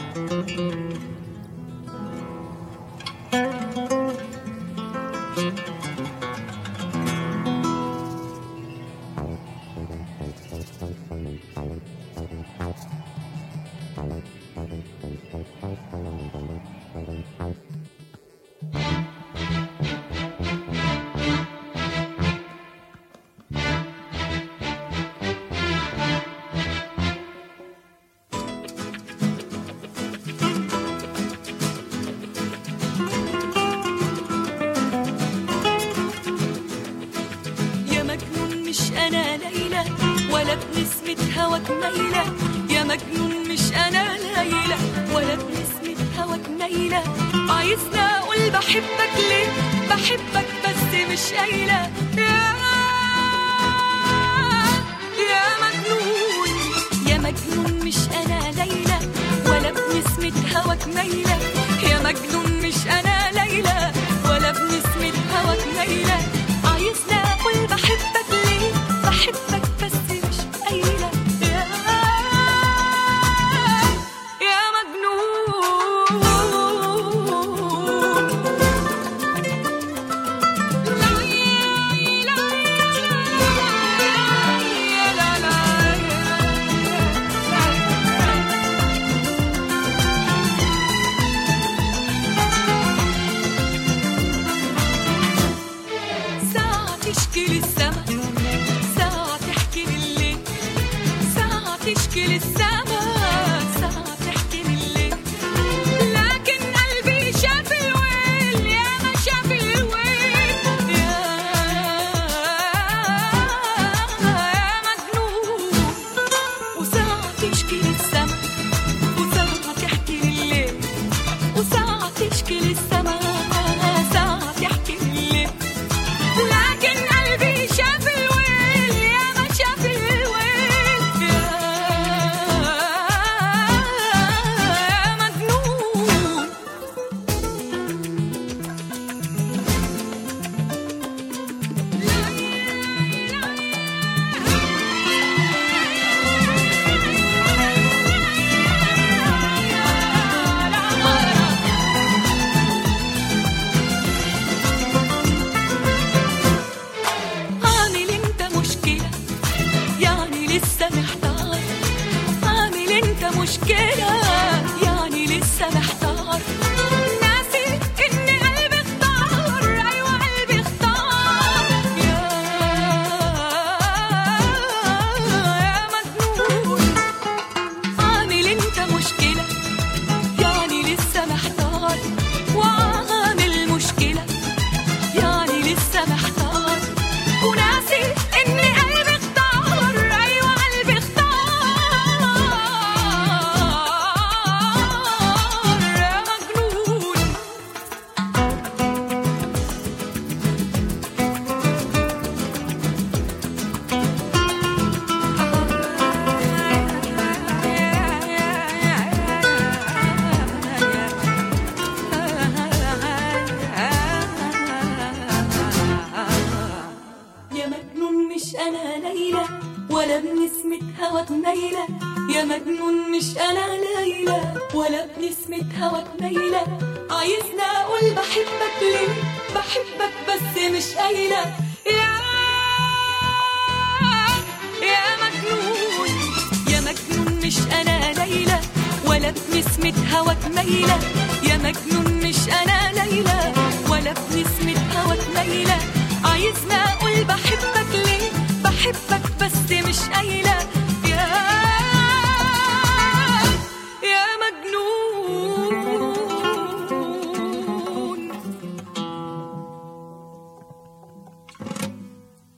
ولا بنسمة هواك ميلة يا مجنون، مش أنا ليلى ولا بنسمة هواك ميلة. عايزني أقول بحبك ليه؟ بحبك بس مش قايلة. يا مجنون يا مجنون، مش أنا ليلى ولا بنسمة هواك ميلة. يا مجنون مش أنا ليلى ولا بنسمة هواك ميلة. عايزني أقول بحبك ليه؟ بحبك بس مش قايلة. يا مجنون ساعة تشكي للسما، ساعة تحكي لليل، ساعة تشكي للسما، ساعة تحكي لليل. لكن قلبي شاف الويل، يا ما شاف الويل. يا مجنون. وساعة تشكي للسما، وساعة تحكي لليل، وساعة تشكي للسما، ساعة تحكي لليل. لكن قلبي شاف الويل، يا ما شاف الويل. يا مجنون. عامل انت مشكلة يعني لسه محتار، عامل انت مشكلة يعني لسه محتار. ناسي ان قلبي اختار، ايوه قلبي اختار. يا مجنون. عامل انت مشكلة يعني لسه محتار، وعامل مشكلة يعني لسه محتار. وناسي ان قلبي اختار، ايوه قلبي اختار. يا مجنون. يا مجنون مش أنا ليلى ولا بنسمة هواك ميلة. يا مجنون مش أنا ليلى ولا بنسمة هواك ميلة. عايزني أقول بحبك ليه؟ بحبك بس مش قايلة. يا مجنون يا مجنون، مش أنا ليلى ولا بنسمة هواك ميلة. يا مجنون مش أنا ليلى ولا بنسمة هواك ميلة. عايزني أقول بحبك ليه؟ بحبك بس مش قايلة.